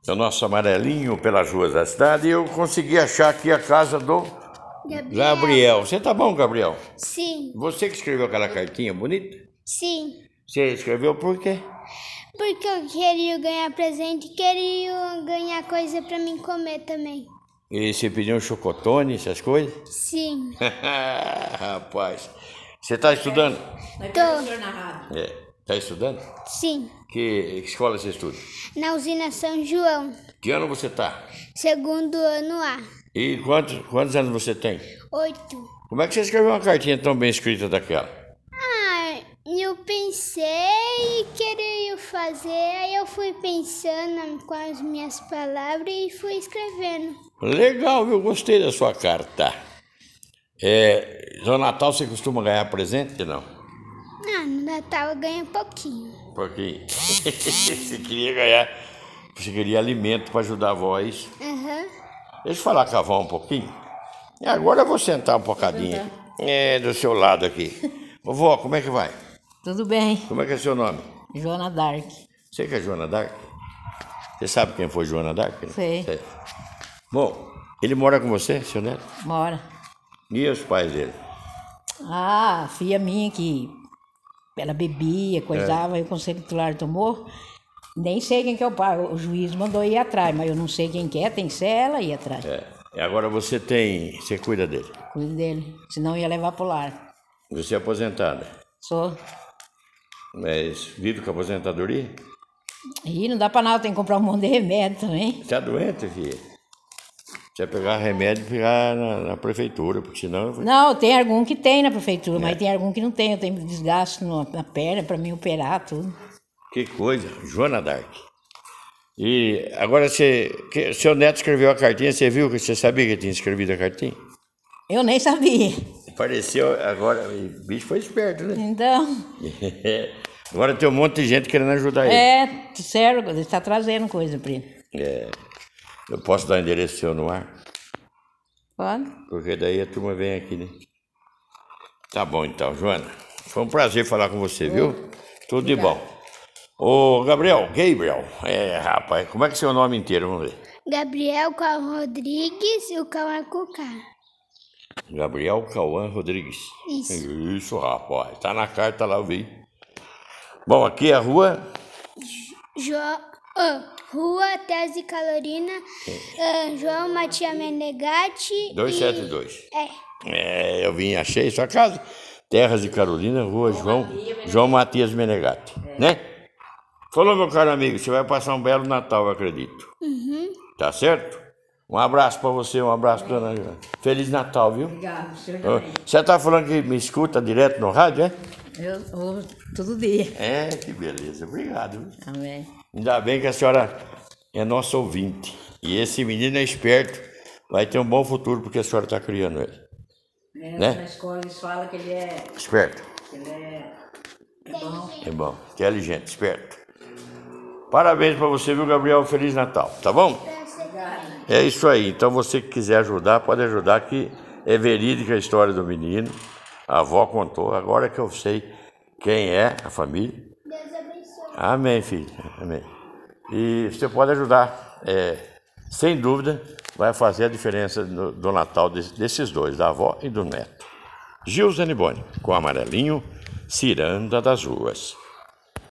o nosso amarelinho pelas ruas da cidade, e eu consegui achar aqui a casa do Gabriel. Você tá bom, Gabriel? Sim. Você que escreveu aquela cartinha bonita? Sim. Você escreveu por quê? Porque eu queria ganhar presente e queria ganhar coisa pra mim comer também. E você pediu um chocotone, essas coisas? Sim. Rapaz, você tá estudando? Tô. Tá estudando? Sim. Que escola você estuda? Na usina São João. Que ano você tá? 2º ano A. E quantos anos você tem? 8. Como é que você escreveu uma cartinha tão bem escrita daquela? Eu pensei e queria fazer, aí eu fui pensando com as minhas palavras e fui escrevendo. Legal, eu gostei da sua carta. No Natal você costuma ganhar presente, não? No Natal eu ganho pouquinho. Porque você queria ganhar, você queria alimento para ajudar a avó, é isso? Aham. Deixa eu falar com a avó um pouquinho. E agora eu vou sentar um bocadinho aqui. Do seu lado aqui. Vovó, como é que vai? Tudo bem, Como é que é seu nome? Joana Dark. Você que é Joana Dark? Você sabe quem foi Joana Dark? Né? Sei. Bom, ele mora com você, seu neto? Mora. E os pais dele? A filha minha que ela bebia, coisava, e o conselho tutelar tomou. Nem sei quem que é o pai, o juiz mandou ir atrás, mas eu não sei quem que é, tem que ser ela ir atrás. E agora você cuida dele. Cuido dele, senão ia levar pro lar. Você é aposentada, Sou. mas vive com a aposentadoria? E não dá pra nada, tem que comprar um monte de remédio também. Você é doente, filha? Você vai pegar remédio e pegar na prefeitura, porque senão... Não, tem algum que tem na prefeitura, mas tem algum que não tem. Eu tenho desgaste na perna pra mim operar tudo. Que coisa, Joana Dark. E agora seu neto escreveu a cartinha, você viu que você sabia que tinha escrevido a cartinha? Eu nem sabia. Apareceu agora, o bicho foi esperto, né? Então, Agora tem um monte de gente querendo ajudar ele. sério, ele está trazendo coisa pra ele. Eu posso dar o endereço seu no ar? Pode? Porque daí a turma vem aqui, né? Tá bom então, Joana. Foi um prazer falar com você, viu? Tudo de bom. Ô, Gabriel. Rapaz, como é que é seu nome inteiro? Vamos ver. Gabriel Cauã Rodrigues e o Cauã Cucá. Gabriel Cauã Rodrigues. Isso. Isso, rapaz. Tá na carta lá, eu vi. Bom, aqui é a rua... Rua Tese Calorina, João Matias Menegatti. 272. Eu vim, achei sua casa. Terras de Carolina, rua João Matias Menegatti. Né? Falou, meu caro amigo, você vai passar um belo Natal, eu acredito. Uhum. Tá certo? Um abraço pra você, um abraço, dona Joana. Feliz Natal, viu? Obrigado, senhor também. Você tá falando que me escuta direto no rádio, é? Eu ouvo todo dia. Que beleza. Obrigado. Viu? Amém. Ainda bem que a senhora é nossa ouvinte. E esse menino é esperto, vai ter um bom futuro porque a senhora está criando ele. Né? Na escola eles falam que ele é... Esperto. Ele é bom. É bom. Inteligente, esperto. Parabéns para você, viu, Gabriel? Feliz Natal, tá bom? É isso aí. Então você que quiser ajudar, pode ajudar, que é verídica a história do menino. A avó contou, agora que eu sei quem é a família. Deus abençoe. Amém, filho. Amém. E você pode ajudar. Sem dúvida, vai fazer a diferença do Natal desses dois, da avó e do neto. Gil Zaniboni, com Amarelinho, Ciranda das Ruas.